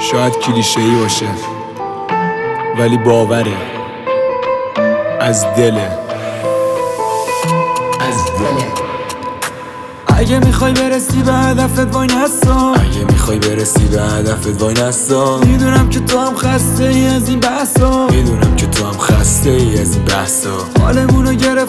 شاید کلیشه‌ای باشه ولی باوره، از دله. اگه میخوای برسی به هدفت وای نسا، اگه میخوای برسی به هدفت وای نسا. میدونم که تو هم خسته ای از این بحثا، میدونم که تو هم خسته ای از این بحثا. حالمونو گرفت